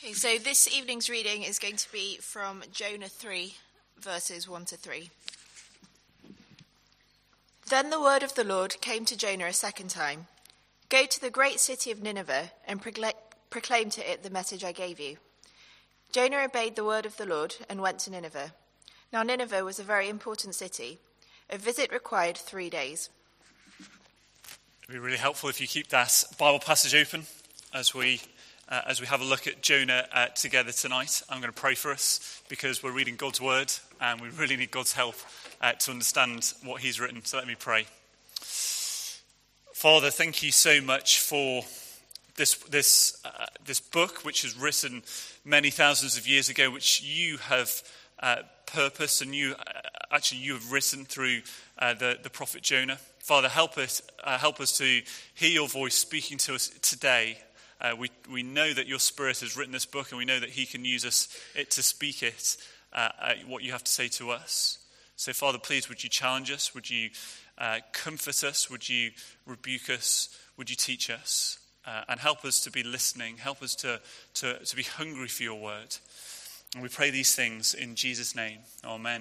Okay, so this evening's reading is going to be from Jonah 3, verses 1 to 3. Then the word of the Lord came to Jonah a second time. Go to the great city of Nineveh and proclaim to it the message I gave you. Jonah obeyed the word of the Lord and went to Nineveh. Now Nineveh was a very important city. A visit required 3 days. It'd be really helpful if you keep that Bible passage open as we have a look at Jonah together tonight. I'm going to pray for us because we're reading God's word and we really need God's help to understand what he's written. So let me pray. Father, thank you so much for this book, which was written many thousands of years ago, which you have purposed and you have written through the prophet Jonah. Father, help us to hear your voice speaking to us today. We know that your Spirit has written this book, and we know that he can use it to speak what you have to say to us. So, Father, please, would you challenge us? Would you comfort us? Would you rebuke us? Would you teach us? And help us to be listening. Help us to be hungry for your word. And we pray these things in Jesus' name. Amen.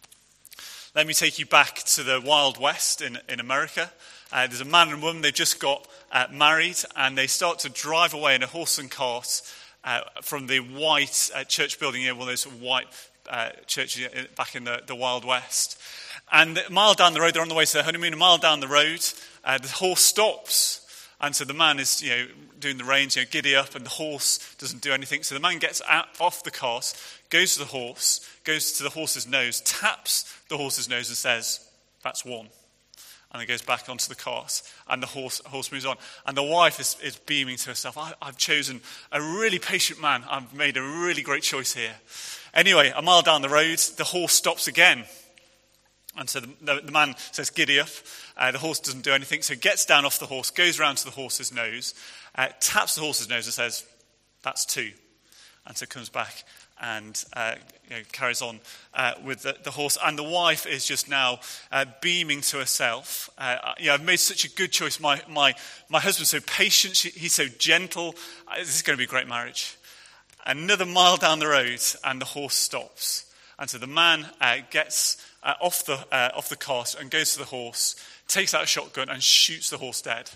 Let me take you back to the Wild West in America. There's a man and woman, they've just got married, and they start to drive away in a horse and cart from the white church building, one of those white churches back in the Wild West. And a mile down the road, they're on the way to their honeymoon, a mile down the road, the horse stops. And so the man is, doing the reins, giddy up, and the horse doesn't do anything. So the man gets off the cart, goes to the horse's nose, taps the horse's nose and says, "That's one." And he goes back onto the cart, and the horse moves on. And the wife is beaming to herself, I've chosen a really patient man. I've made a really great choice here. Anyway, a mile down the road, the horse stops again. And so the man says, "Giddy up." The horse doesn't do anything, so he gets down off the horse, goes around to the horse's nose, taps the horse's nose and says, "That's two." And so comes back and carries on with the horse. And the wife is just now beaming to herself. I've made such a good choice. My husband's so patient. He's so gentle. This is going to be a great marriage. Another mile down the road, and the horse stops. And so the man gets off the cart and goes to the horse, takes out a shotgun and shoots the horse dead.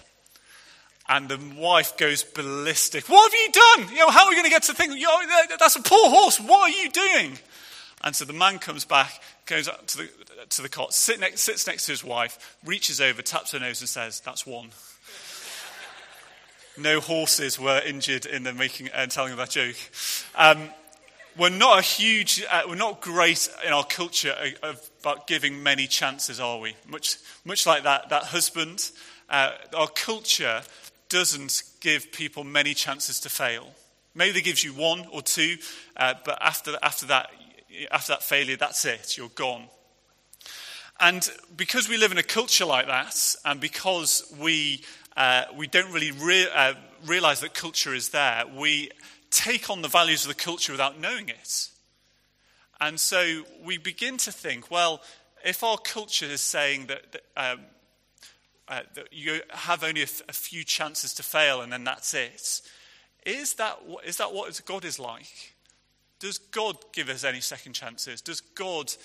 And the wife goes ballistic. "What have you done? How are we going to get to think? That's a poor horse. What are you doing?" And so the man comes back, goes up to the cot, sits next to his wife, reaches over, taps her nose and says, "That's one." No horses were injured in the making and telling of that joke. We're not great in our culture about giving many chances, are we? Much like that husband, our culture doesn't give people many chances to fail. Maybe they gives you one or two, but after that failure, that's it. You're gone. And because we live in a culture like that, and because we don't really realize that culture is there, we take on the values of the culture without knowing it. And so we begin to think, well, if our culture is saying that you have only a few chances to fail and then that's it, is that what God is like? Does God give us any second chances? Does God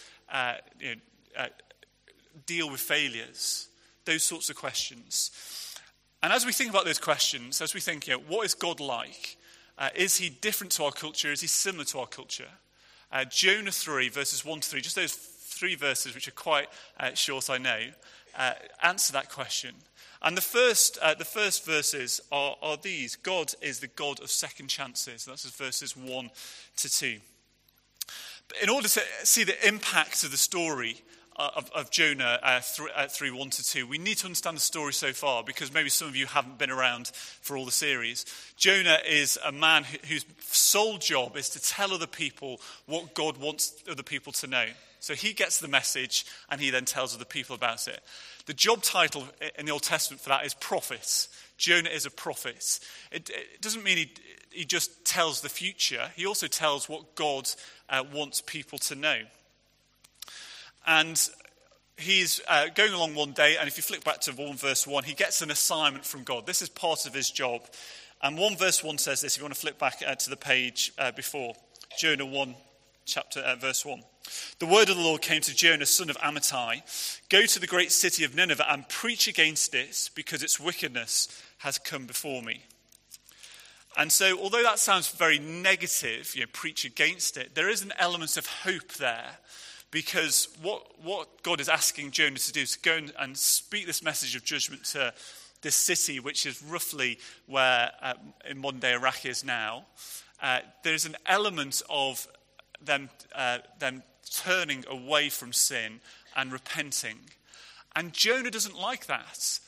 deal with failures? Those sorts of questions. And as we think about those questions, as we think, what is God like? Is he different to our culture? Is he similar to our culture? Jonah 3, verses 1 to 3, just those 3 verses, which are quite short, I know, answer that question. And the first verses are these. God is the God of second chances. That's verses 1 to 2. But in order to see the impact of the story of Jonah 3, 1 to 2, we need to understand the story so far, because maybe some of you haven't been around for all the series. Jonah is a man whose sole job is to tell other people what God wants other people to know. So he gets the message and he then tells other people about it. The job title in the Old Testament for that is prophet. Jonah is a prophet. It doesn't mean he just tells the future. He also tells what God wants people to know. And he's going along one day, and if you flick back to 1 verse 1, he gets an assignment from God. This is part of his job. And 1 verse 1 says this, if you want to flip back to the page before, Jonah 1, verse 1. The word of the Lord came to Jonah, son of Amittai. Go to the great city of Nineveh and preach against it, because its wickedness has come before me. And so, although that sounds very negative, preach against it, there is an element of hope there. Because what God is asking Jonah to do is to go and speak this message of judgment to this city, which is roughly where in modern day Iraq is now. There's an element of them turning away from sin and repenting. And Jonah doesn't like that.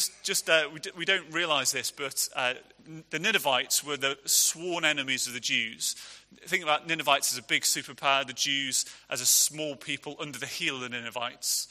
We don't realise this, but the Ninevites were the sworn enemies of the Jews. Think about Ninevites as a big superpower, the Jews as a small people under the heel of the Ninevites.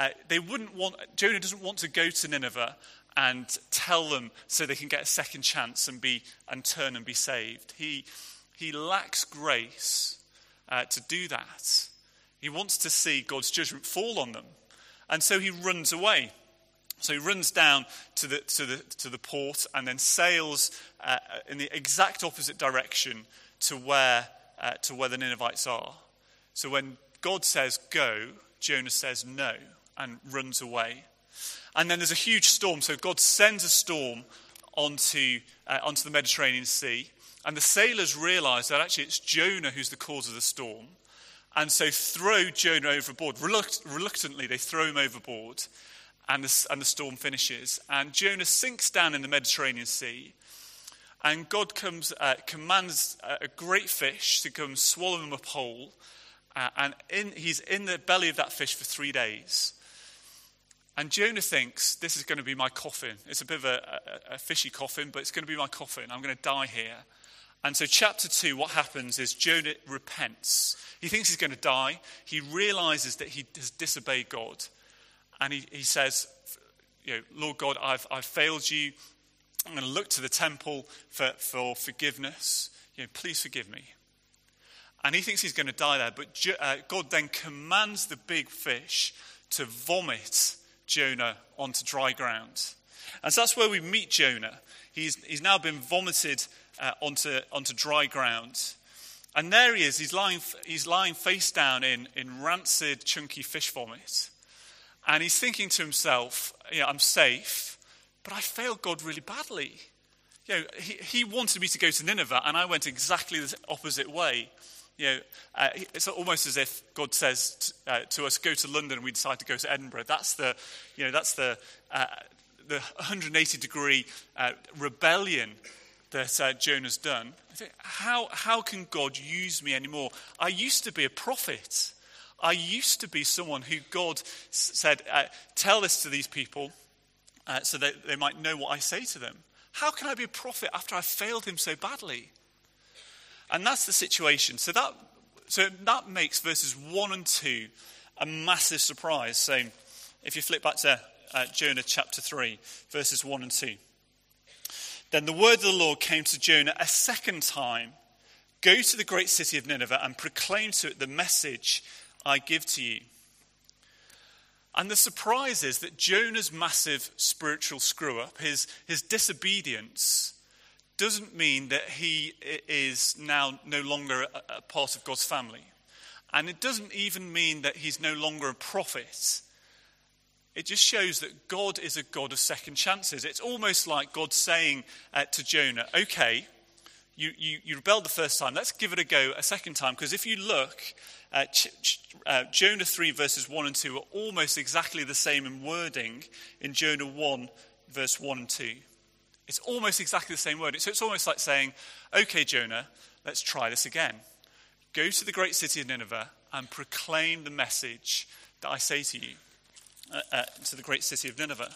Jonah doesn't want to go to Nineveh and tell them so they can get a second chance and turn and be saved. He lacks grace to do that. He wants to see God's judgment fall on them, and so he runs away. So he runs down to the port and then sails in the exact opposite direction to where the Ninevites are. So when God says go, Jonah says no and runs away. And then there's a huge storm. So God sends a storm onto the Mediterranean Sea, and the sailors realise that actually it's Jonah who's the cause of the storm, and so throw Jonah overboard. Reluctantly, they throw him overboard. And the storm finishes, and Jonah sinks down in the Mediterranean Sea, and God commands a great fish to come swallow him up whole, and he's in the belly of that fish for 3 days. And Jonah thinks, this is going to be my coffin. It's a bit of a fishy coffin, but it's going to be my coffin. I'm going to die here. And so chapter 2, what happens is Jonah repents. He thinks he's going to die. He realizes that he has disobeyed God. And he says, Lord God, I've failed you. I'm going to look to the temple for forgiveness. Please forgive me. And he thinks he's going to die there. But God then commands the big fish to vomit Jonah onto dry ground. And so that's where we meet Jonah. He's now been vomited onto dry ground. And there he is. He's lying face down in rancid, chunky fish vomit. And he's thinking to himself, I'm safe, but I failed God really badly. He wanted me to go to Nineveh, and I went exactly the opposite way. It's almost as if God says to us, go to London, and we decide to go to Edinburgh. That's the 180-degree rebellion that Jonah's done. I think, how can God use me anymore? I used to be a prophet. I used to be someone who God said, tell this to these people so that they might know what I say to them. How can I be a prophet after I failed him so badly? And that's the situation. So that makes verses 1 and 2 a massive surprise. So if you flip back to Jonah chapter 3, verses 1 and 2. Then the word of the Lord came to Jonah a second time. Go to the great city of Nineveh and proclaim to it the message I give to you. And the surprise is that Jonah's massive spiritual screw-up, his disobedience, doesn't mean that he is now no longer a part of God's family. And it doesn't even mean that he's no longer a prophet. It just shows that God is a God of second chances. It's almost like God saying to Jonah, okay, you rebelled the first time, let's give it a go a second time, because if you look, Jonah 3 verses 1 and 2 are almost exactly the same in wording in Jonah 1 verse 1 and 2. It's almost exactly the same wording. So it's almost like saying, okay, Jonah, let's try this again. Go to the great city of Nineveh and proclaim the message that I say to you, to the great city of Nineveh.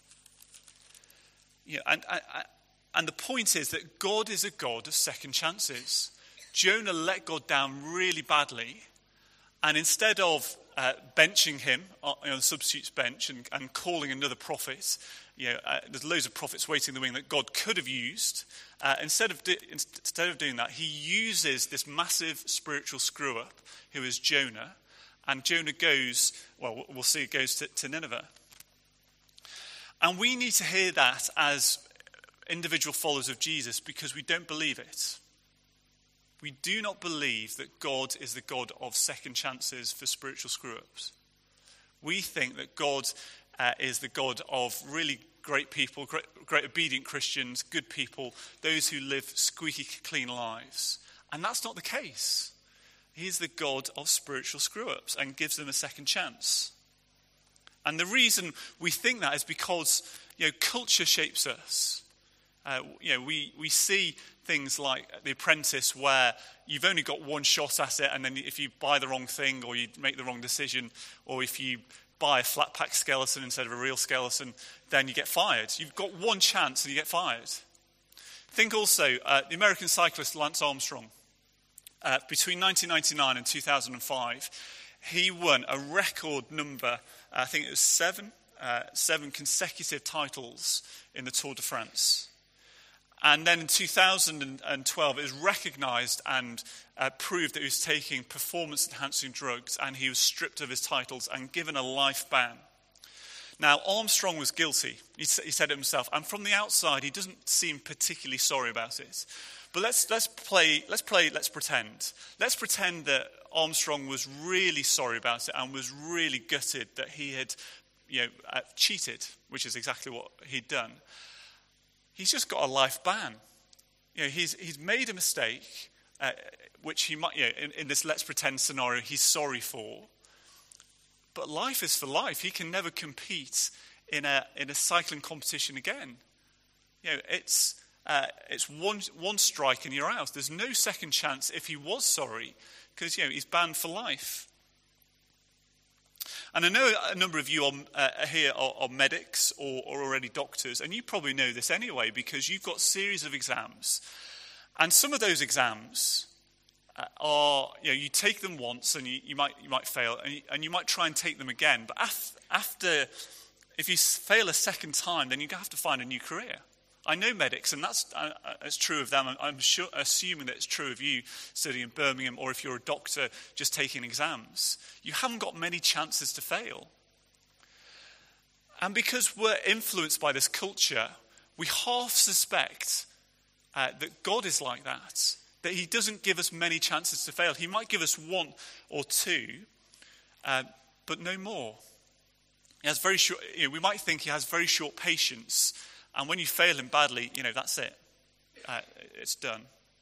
And the point is that God is a God of second chances. Jonah let God down really badly, and instead of benching him on the substitute's bench and calling another prophet, there's loads of prophets waiting in the wing that God could have used. Instead of doing that, he uses this massive spiritual screw-up, who is Jonah, and Jonah goes, well, we'll see, goes to Nineveh. And we need to hear that as individual followers of Jesus because we don't believe it. We do not believe that God is the God of second chances for spiritual screw-ups. We think that God is the God of really great people, great obedient Christians, good people, those who live squeaky clean lives. And that's not the case. He is the God of spiritual screw-ups and gives them a second chance. And the reason we think that is because, culture shapes us. We see things like The Apprentice, where you've only got one shot at it, and then if you buy the wrong thing, or you make the wrong decision, or if you buy a flat pack skeleton instead of a real skeleton, then you get fired. You've got one chance and you get fired. Think also, the American cyclist Lance Armstrong. Between 1999 and 2005, he won a record number, I think it was seven consecutive titles in the Tour de France. And then in 2012, it was recognised and proved that he was taking performance-enhancing drugs, and he was stripped of his titles and given a life ban. Now, Armstrong was guilty. He said it himself, and from the outside, he doesn't seem particularly sorry about it. But let's pretend. Let's pretend that Armstrong was really sorry about it and was really gutted that he had, cheated, which is exactly what he'd done. He's just got a life ban. He's made a mistake, which he might, in this let's pretend scenario, he's sorry for. But life is for life. He can never compete in a cycling competition again. It's one strike and you're out. There's no second chance if he was sorry, because he's banned for life. And I know a number of you here are medics or already doctors, and you probably know this anyway because you've got a series of exams. And some of those exams are, you take them once and you might fail, and you might try and take them again. But after, if you fail a second time, then you have to find a new career. I know medics, and that's true of them. I'm assuming that it's true of you studying in Birmingham, or if you're a doctor just taking exams. You haven't got many chances to fail. And because we're influenced by this culture, we half suspect that God is like that he doesn't give us many chances to fail. He might give us one or two, but no more. He has very short. We might think he has very short patience. And when you fail him badly, that's it. It's done.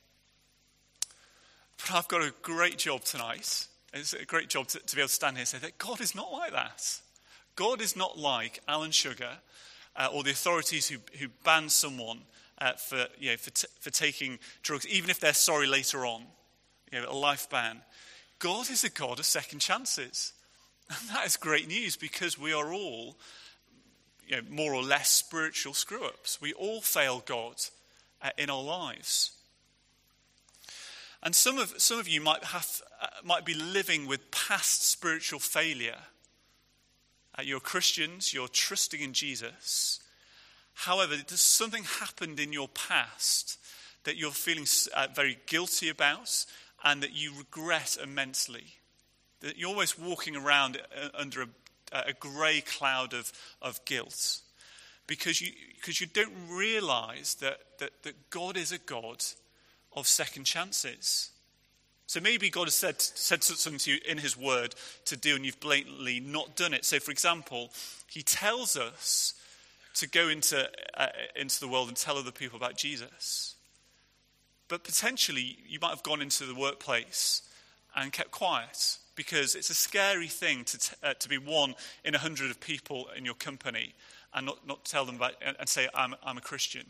But I've got a great job tonight. It's a great job to be able to stand here and say that God is not like that. God is not like Alan Sugar or the authorities who ban someone for taking drugs, even if they're sorry later on. A life ban. God is a God of second chances. And that is great news because we are all more or less spiritual screw-ups. We all fail God in our lives. And some of you might be living with past spiritual failure. You're Christians, you're trusting in Jesus. However, there's something happened in your past that you're feeling very guilty about and that you regret immensely. That you're always walking around under a grey cloud of guilt because you don't realise that God is a God of second chances. So maybe God has said something to you in his word to do and you've blatantly not done it. So for example, he tells us to go into the world and tell other people about Jesus. But potentially you might have gone into the workplace and kept quiet because it's a scary thing to be one in 100 of people in your company and not tell them about and say, I'm a Christian.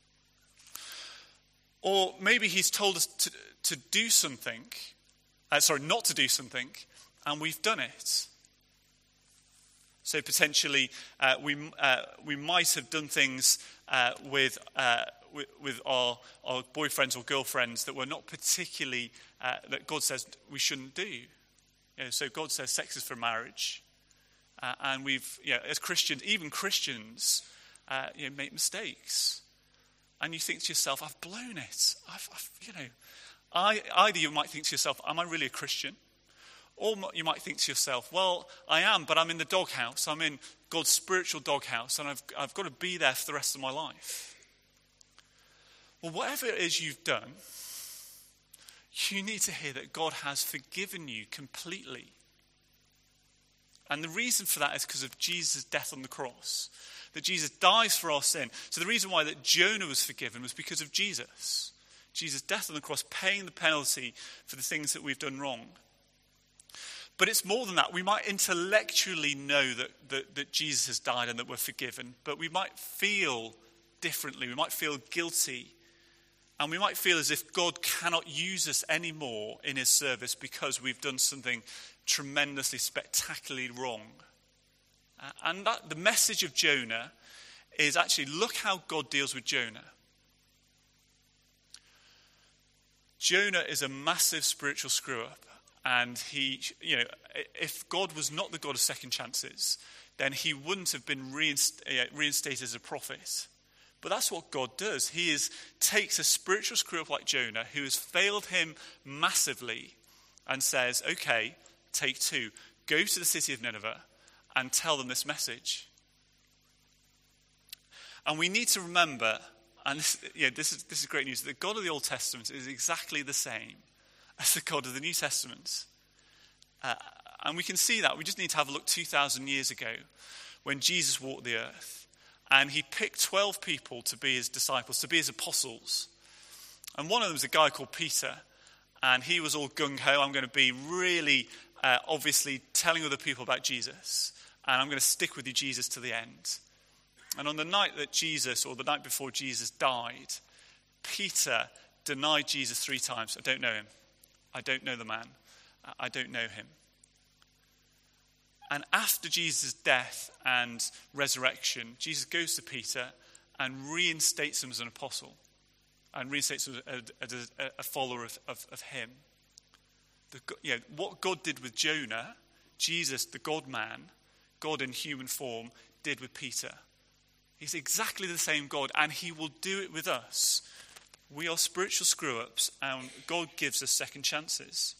Or maybe he's told us to do something, not to do something, and we've done it. So potentially we might have done things with our boyfriends or girlfriends that were not particularly, that God says we shouldn't do. So God says sex is for marriage. And we've, as Christians, even Christians, make mistakes. And you think to yourself, I've blown it. Either you might think to yourself, am I really a Christian? Or you might think to yourself, well, I am, but I'm in the doghouse. I'm in God's spiritual doghouse, and I've got to be there for the rest of my life. Well, whatever it is you've done, you need to hear that God has forgiven you completely. And the reason for that is because of Jesus' death on the cross. That Jesus dies for our sin. So the reason why that Jonah was forgiven was because of Jesus. Jesus' death on the cross, paying the penalty for the things that we've done wrong. But it's more than that. We might intellectually know that Jesus has died and that we're forgiven. But we might feel differently. We might feel guilty. And we might feel as if God cannot use us anymore in his service because we've done something tremendously, spectacularly wrong. And that the message of Jonah is actually, look how God deals with Jonah. Jonah is a massive spiritual screw-up. And he, if God was not the God of second chances, then he wouldn't have been reinstated as a prophet. But that's what God does. He takes a spiritual screw-up like Jonah, who has failed him massively, and says, okay, take two. Go to the city of Nineveh and tell them this message. And we need to remember, and this is great news, that the God of the Old Testament is exactly the same as the God of the New Testament. And we can see that. We just need to have a look 2,000 years ago when Jesus walked the earth. And he picked 12 people to be his disciples, to be his apostles. And one of them was a guy called Peter. And he was all gung-ho. I'm going to be really obviously telling other people about Jesus. And I'm going to stick with you, Jesus, to the end. And on the night that Jesus, or the night before Jesus died, Peter denied Jesus 3 times. I don't know him. I don't know the man. I don't know him. And after Jesus' death and resurrection, Jesus goes to Peter and reinstates him as an apostle and reinstates him as a follower of him. What God did with Jonah, Jesus, the God-man, God in human form, did with Peter. He's exactly the same God, and he will do it with us. We are spiritual screw-ups, and God gives us second chances.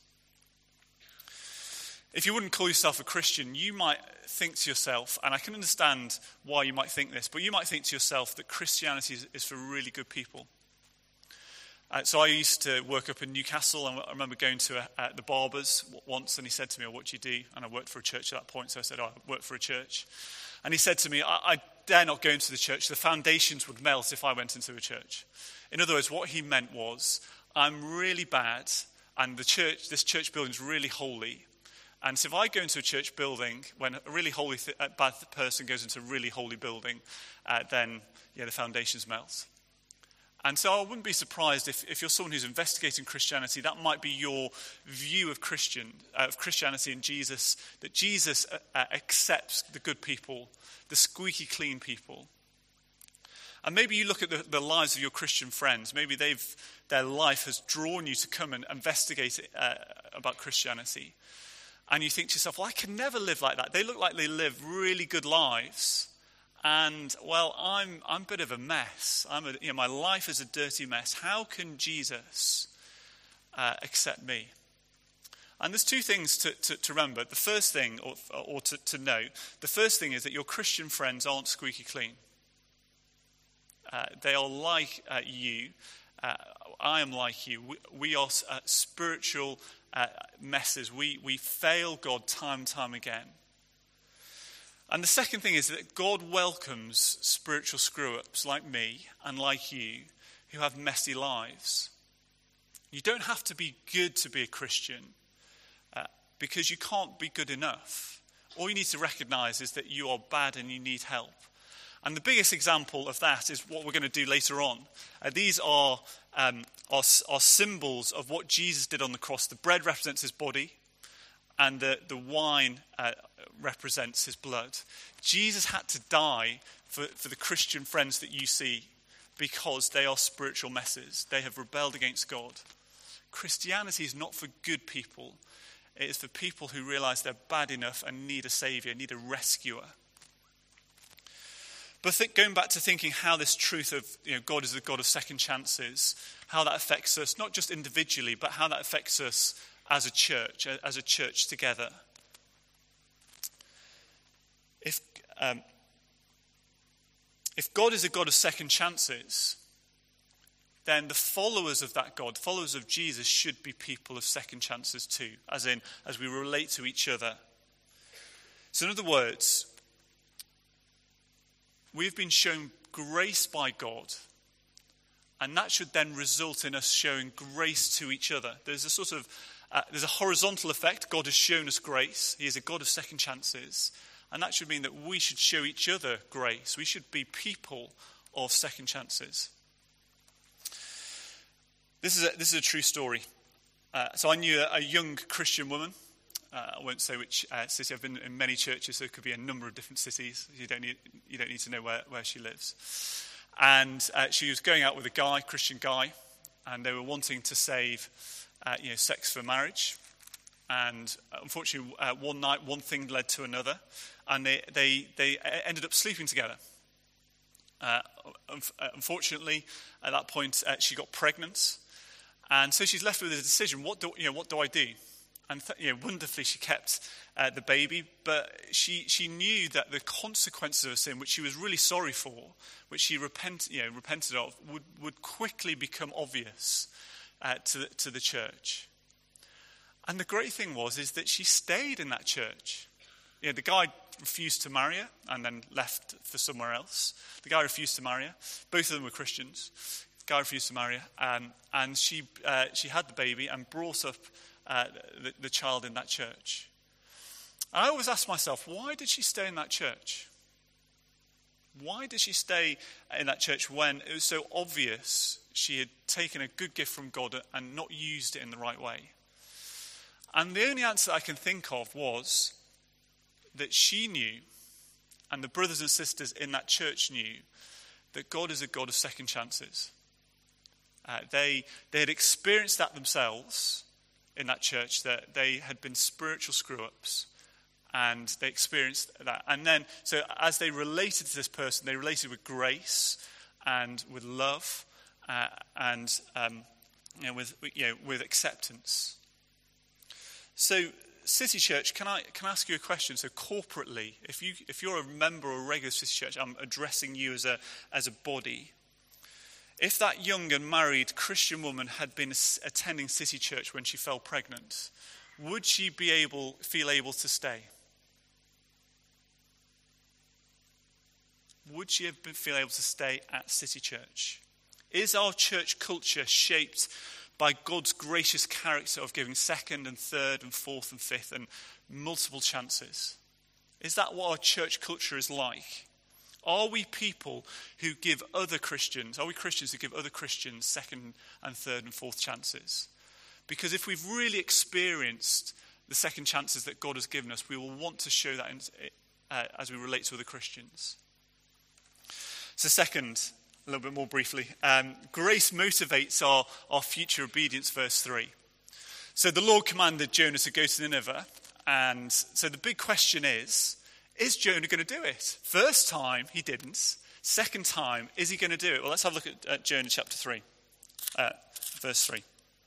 If you wouldn't call yourself a Christian, you might think to yourself, and I can understand why you might think this, but you might think to yourself that Christianity is for really good people. So I used to work up in Newcastle, and I remember going to the barber's once, and he said to me, what do you do? And I worked for a church at that point, so I said, I work for a church. And he said to me, I dare not go into the church. The foundations would melt if I went into a church. In other words, what he meant was, I'm really bad, and this church building is really holy. And so if I go into a church building, when a really holy, bad person goes into a really holy building, then the foundations melt. And so I wouldn't be surprised if you're someone who's investigating Christianity, that might be your view of Christianity and Jesus, that Jesus accepts the good people, the squeaky clean people. And maybe you look at the lives of your Christian friends. Maybe their life has drawn you to come and investigate about Christianity. And you think to yourself, well, I can never live like that. They look like they live really good lives. And, well, I'm a bit of a mess. My life is a dirty mess. How can Jesus accept me? And there's 2 things to remember. The first thing, or to know, the first thing is that your Christian friends aren't squeaky clean. They are like you. I am like you. We are spiritual messes. We fail God time and time again. And the second thing is that God welcomes spiritual screw-ups like me and like you who have messy lives. You don't have to be good to be a Christian because you can't be good enough. All you need to recognize is that you are bad and you need help. And the biggest example of that is what we're going to do later on. These are symbols of what Jesus did on the cross. The bread represents his body, and the wine represents his blood. Jesus had to die for the Christian friends that you see because they are spiritual messes. They have rebelled against God. Christianity is not for good people. It is for people who realize they're bad enough and need a savior, need a rescuer. But going back to thinking how this truth of God is the God of second chances, how that affects us, not just individually, but how that affects us as a church together. If God is a God of second chances, then the followers of that God, followers of Jesus, should be people of second chances too, as we relate to each other. So in other words, we've been shown grace by God, and that should then result in us showing grace to each other. There's a horizontal effect. God has shown us grace. He is a God of second chances, and that should mean that we should show each other grace. We should be people of second chances. This is a true story. So I knew a young Christian woman. I won't say which city. I've been in many churches, so it could be a number of different cities. You don't need to know where she lives. And she was going out with a guy, Christian guy, and they were wanting to save, sex for marriage. And unfortunately, one night, one thing led to another, and they ended up sleeping together. Unfortunately, at that point, she got pregnant, and so she's left with a decision: what do I do? And wonderfully, she kept the baby, but she knew that the consequences of her sin, which she was really sorry for, which she repented of, would quickly become obvious to the church. And the great thing is that she stayed in that church. The guy refused to marry her and then left for somewhere else. The guy refused to marry her. Both of them were Christians. The guy refused to marry her, and she had the baby and brought up the child in that church. And I always ask myself, why did she stay in that church? Why did she stay in that church when it was so obvious she had taken a good gift from God and not used it in the right way? And the only answer I can think of was that she knew, and the brothers and sisters in that church knew, that God is a God of second chances. They had experienced that themselves in that church, that they had been spiritual screw-ups, and they experienced that. And then, so as they related to this person, they related with grace and with love and with acceptance. So, City Church, can I ask you a question? So, corporately, if you're a member or a regular City Church, I'm addressing you as a body. If that young and married Christian woman had been attending City Church when she fell pregnant, would she feel able to stay? Would she feel able to stay at City Church? Is our church culture shaped by God's gracious character of giving second and third and fourth and fifth and multiple chances? Is that what our church culture is like? Are we people who give other Christians, are we Christians who give other Christians second and third and fourth chances? Because if we've really experienced the second chances that God has given us, we will want to show that as we relate to other Christians. So second, a little bit more briefly, grace motivates our future obedience, verse 3. So the Lord commanded Jonah to go to Nineveh, and so the big question is Jonah going to do it? First time, he didn't. Second time, is he going to do it? Well, let's have a look at Jonah chapter 3, verse 3.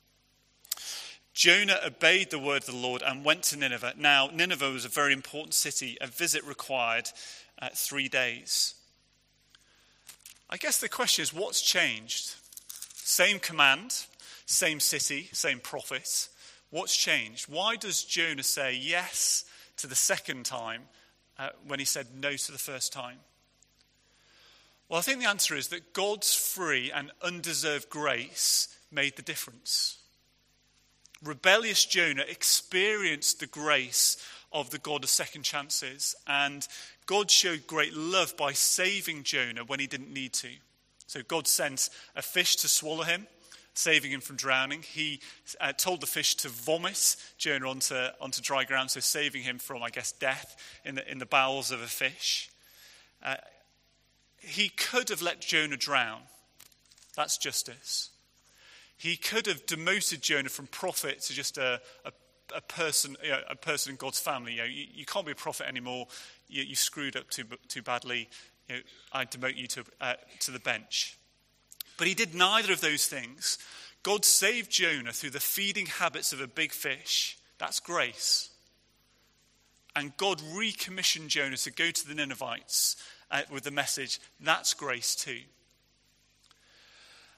Jonah obeyed the word of the Lord and went to Nineveh. Now, Nineveh was a very important city. A visit required 3 days. I guess the question is, what's changed? Same command, same city, same prophet. What's changed? Why does Jonah say yes to the second time when he said no to the first time? Well, I think the answer is that God's free and undeserved grace made the difference. Rebellious Jonah experienced the grace of the God of second chances, and God showed great love by saving Jonah when he didn't need to. So God sent a fish to swallow him, saving him from drowning. He told the fish to vomit Jonah onto dry ground, so saving him from, death in the bowels of a fish. He could have let Jonah drown. That's justice. He could have demoted Jonah from prophet to just a person in God's family. You can't be a prophet anymore. You screwed up too badly. I demote you to the bench. But he did neither of those things. God saved Jonah through the feeding habits of a big fish. That's grace. And God recommissioned Jonah to go to the Ninevites with the message. That's grace too.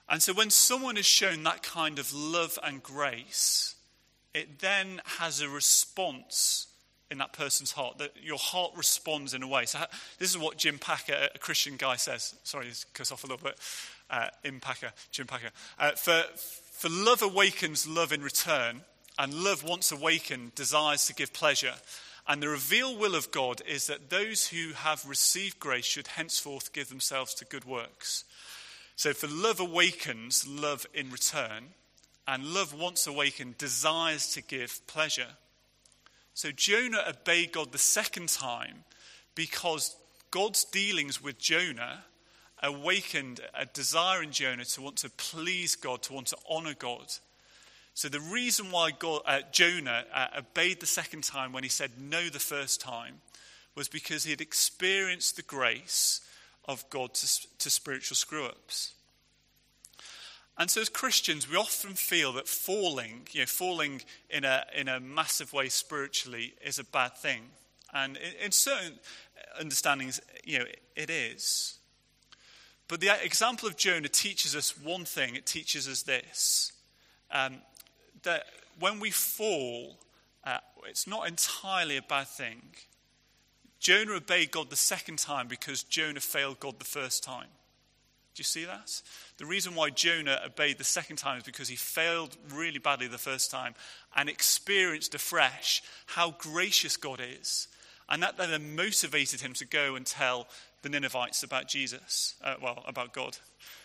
And so when someone is shown that kind of love and grace, it then has a response in that person's heart, that your heart responds in a way. So this is what Jim Packer, a Christian guy, says. Sorry, this cuts off a little bit. Jim Packer. For love awakens love in return, and love once awakened desires to give pleasure. And the revealed will of God is that those who have received grace should henceforth give themselves to good works. So for love awakens love in return, and love once awakened desires to give pleasure. So Jonah obeyed God the second time because God's dealings with Jonah awakened a desire in Jonah to want to please God, to want to honor God. So the reason why Jonah obeyed the second time when he said no the first time was because he had experienced the grace of God to spiritual screw-ups. And so as Christians, we often feel that falling in a massive way spiritually is a bad thing. And in certain understandings, it is. But the example of Jonah teaches us one thing. It teaches us this, that when we fall, it's not entirely a bad thing. Jonah obeyed God the second time because Jonah failed God the first time. Do you see that? The reason why Jonah obeyed the second time is because he failed really badly the first time and experienced afresh how gracious God is. And that then motivated him to go and tell the Ninevites about about God.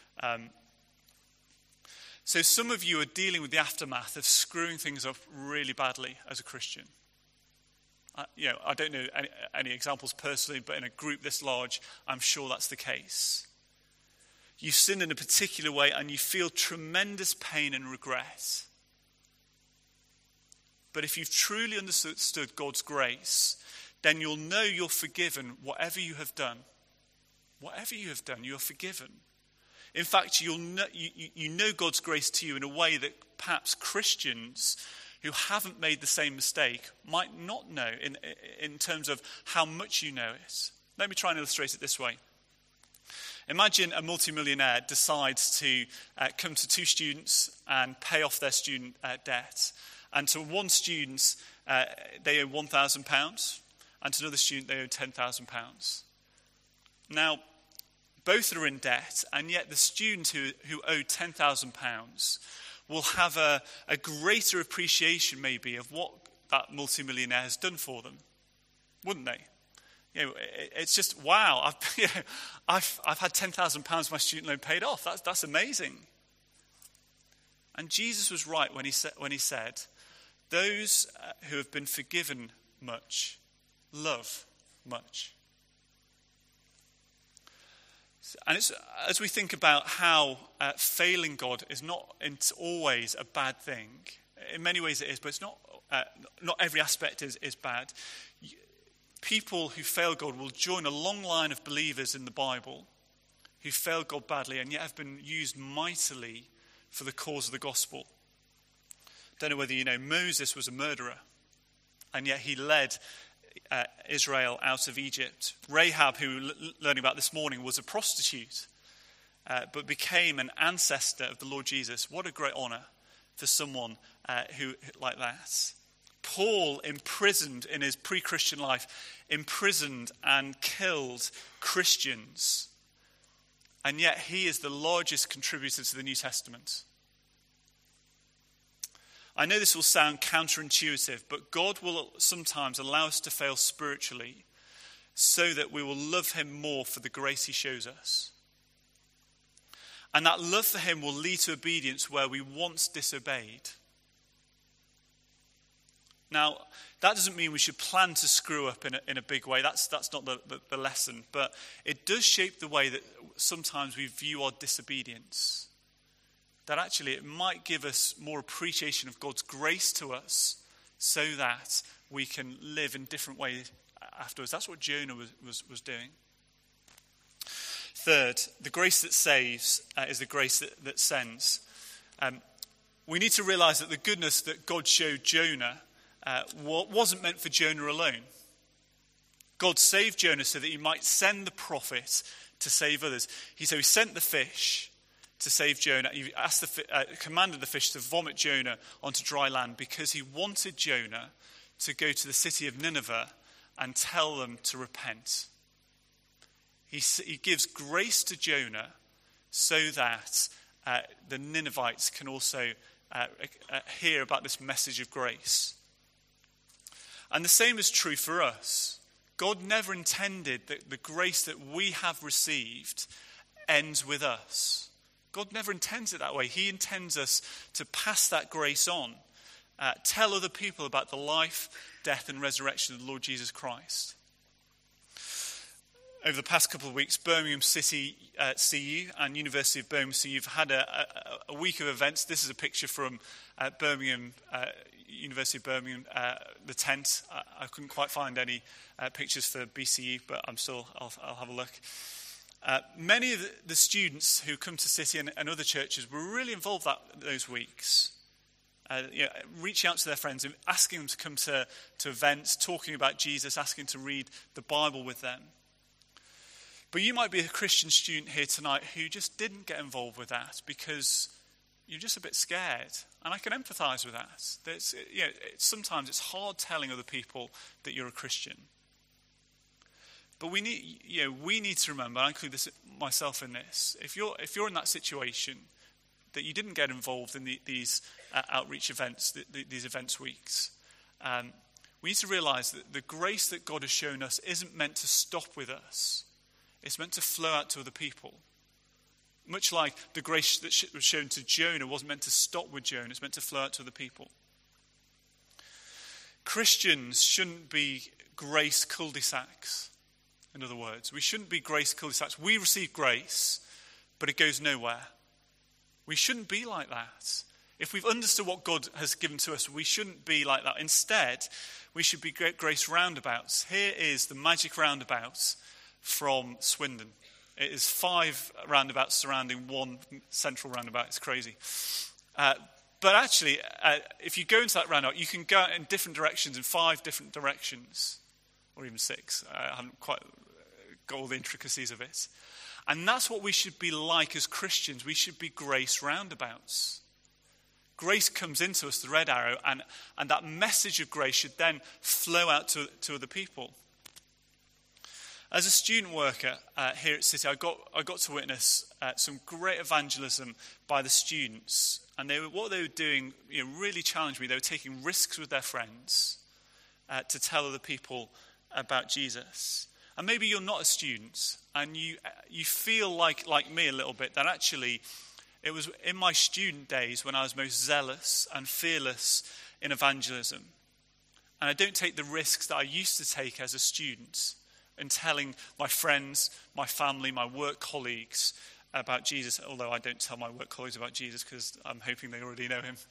So some of you are dealing with the aftermath of screwing things up really badly as a Christian. I don't know any examples personally, but in a group this large, I'm sure that's the case. You sin in a particular way and you feel tremendous pain and regret. But if you've truly understood God's grace, then you'll know you're forgiven whatever you have done. Whatever you have done, you're forgiven. In fact, you know God's grace to you in a way that perhaps Christians who haven't made the same mistake might not know in terms of how much you know it. Let me try and illustrate it this way. Imagine a multimillionaire decides to come to two students and pay off their student debt. And to one student, they owe £1,000, and to another student, they owe £10,000. Now, both are in debt, and yet the student who owed £10,000 will have a greater appreciation, maybe, of what that multimillionaire has done for them, wouldn't they? It's just, wow, I've had £10,000 of my student loan paid off. That's amazing. And Jesus was right when he said, those who have been forgiven much love much. And it's, as we think about how failing God is not always a bad thing. In many ways it is, but it's not every aspect is bad. People who fail God will join a long line of believers in the Bible who failed God badly and yet have been used mightily for the cause of the gospel. Don't know whether you know, Moses was a murderer, and yet he led Israel out of Egypt. Rahab, who we're learning about this morning, was a prostitute, but became an ancestor of the Lord Jesus. What a great honor for someone who like that. Paul, imprisoned in his pre-Christian life, imprisoned and killed Christians. And yet he is the largest contributor to the New Testament. I know this will sound counterintuitive, but God will sometimes allow us to fail spiritually so that we will love him more for the grace he shows us. And that love for him will lead to obedience where we once disobeyed. Now, that doesn't mean we should plan to screw up in a big way. That's not the lesson. But it does shape the way that sometimes we view our disobedience. That actually it might give us more appreciation of God's grace to us so that we can live in different ways afterwards. That's what Jonah was doing. Third, the grace that saves is the grace that sends. We need to realize that the goodness that God showed Jonah wasn't meant for Jonah alone. God saved Jonah so that he might send the prophet to save others. So he sent the fish to save Jonah. He commanded the fish to vomit Jonah onto dry land because he wanted Jonah to go to the city of Nineveh and tell them to repent. He gives grace to Jonah so that the Ninevites can also hear about this message of grace. And the same is true for us. God never intended that the grace that we have received ends with us. God never intends it that way. He intends us to pass that grace on, tell other people about the life, death, and resurrection of the Lord Jesus Christ. Over the past couple of weeks, Birmingham City CU and University of Birmingham CU have had a week of events. This is a picture from Birmingham, University of Birmingham, the tent. I couldn't quite find any pictures for BCU, but I'll have a look. Many of the students who come to City and other churches were really involved those weeks. Reaching out to their friends, asking them to come to events, talking about Jesus, asking to read the Bible with them. But you might be a Christian student here tonight who just didn't get involved with that because you're just a bit scared. And I can empathise with that. Sometimes it's hard telling other people that you're a Christian. But we need to remember, I include myself in this, if you're in that situation, that you didn't get involved in these outreach events, these events weeks, we need to realise that the grace that God has shown us isn't meant to stop with us. It's meant to flow out to other people. Much like the grace that was shown to Jonah wasn't meant to stop with Jonah, it's meant to flow out to other people. Christians shouldn't be grace cul-de-sacs, in other words. We shouldn't be grace cul-de-sacs. We receive grace, but it goes nowhere. We shouldn't be like that. If we've understood what God has given to us, we shouldn't be like that. Instead, we should be grace roundabouts. Here is the magic roundabout from Swindon. It is 5 roundabouts surrounding one central roundabout. It's crazy. But actually, if you go into that roundabout, you can go in different directions, in 5 different directions, or even 6. I haven't quite got all the intricacies of it. And that's what we should be like as Christians. We should be grace roundabouts. Grace comes into us, the red arrow, and that message of grace should then flow out to other people. As a student worker here at City, I got to witness some great evangelism by the students, and what they were doing really challenged me. They were taking risks with their friends to tell other people about Jesus. And maybe you're not a student, and you feel like me a little bit, that actually it was in my student days when I was most zealous and fearless in evangelism, and I don't take the risks that I used to take as a student in telling my friends, my family, my work colleagues about Jesus, although I don't tell my work colleagues about Jesus because I'm hoping they already know him.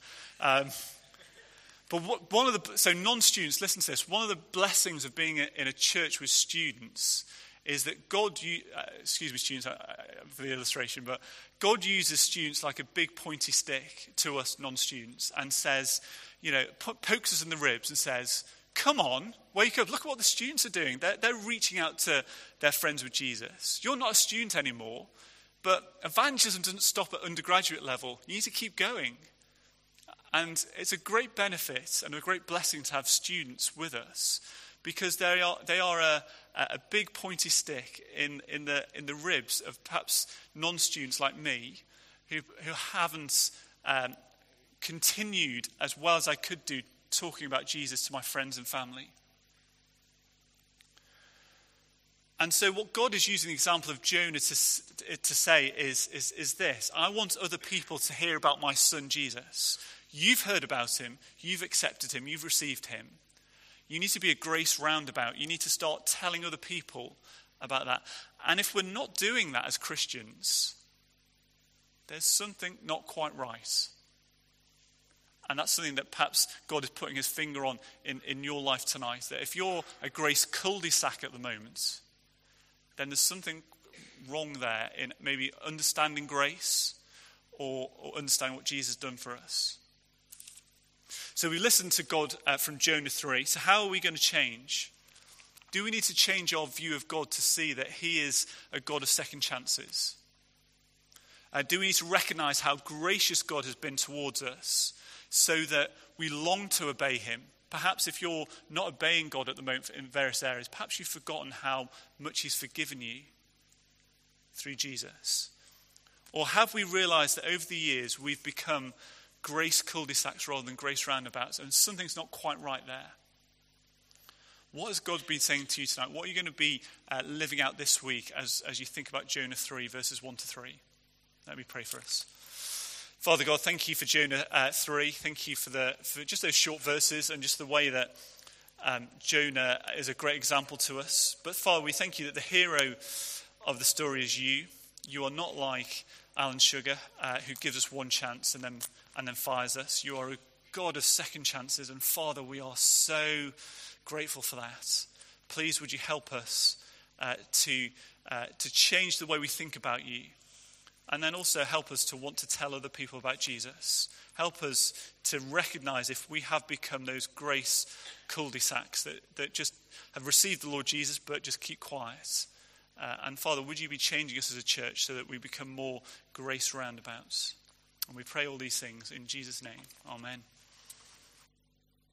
So non-students, listen to this. One of the blessings of being in a church with students is that excuse me, students, for the illustration, but God uses students like a big pointy stick to us non-students and says, pokes us in the ribs and says, come on, wake up. Look at what the students are doing. They're reaching out to their friends with Jesus. You're not a student anymore, but evangelism doesn't stop at undergraduate level. You need to keep going. And it's a great benefit and a great blessing to have students with us because they are a big pointy stick in the ribs of perhaps non-students like me who haven't continued as well as I could do talking about Jesus to my friends and family. And so what God is using the example of Jonah to say is this: I want other people to hear about my son Jesus. You've heard about him, you've accepted him, you've received him. You need to be a grace roundabout. You need to start telling other people about that. And if we're not doing that as Christians, there's something not quite right. And that's something that perhaps God is putting his finger on in your life tonight. That if you're a grace cul-de-sac at the moment, then there's something wrong there in maybe understanding grace or understanding what Jesus has done for us. So we listened to God from Jonah 3. So how are we going to change? Do we need to change our view of God to see that he is a God of second chances? Do we need to recognize how gracious God has been towards us so that we long to obey him? Perhaps if you're not obeying God at the moment in various areas, perhaps you've forgotten how much he's forgiven you through Jesus. Or have we realized that over the years we've become grace cul-de-sacs rather than grace roundabouts, and something's not quite right there? What has God been saying to you tonight? What are you going to be living out this week as you think about Jonah 3, verses 1 to 3? Let me pray for us. Father God, thank you for Jonah 3. Thank you for just those short verses and just the way that Jonah is a great example to us. But Father, we thank you that the hero of the story is you. You are not like Alan Sugar, who gives us one chance and then fires us. You are a God of second chances, and Father, we are so grateful for that. Please, would you help us to change the way we think about you, and then also help us to want to tell other people about Jesus. Help us to recognize if we have become those grace cul-de-sacs that just have received the Lord Jesus but just keep quiet. And Father, would you be changing us as a church so that we become more grace roundabouts? And we pray all these things in Jesus' name. Amen.